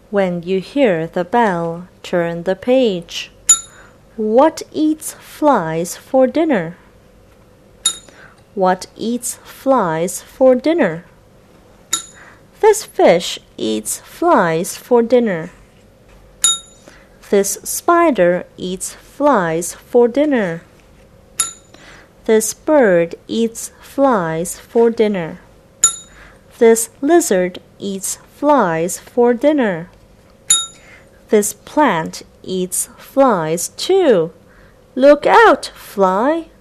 When you hear the bell, turn the page. What eats flies for dinner? What eats flies for dinner? This fish eats flies for dinner. This spider eats flies for dinner. This bird eats flies for dinner. This lizard eats flies for dinner. This plant eats flies too. Look out, fly!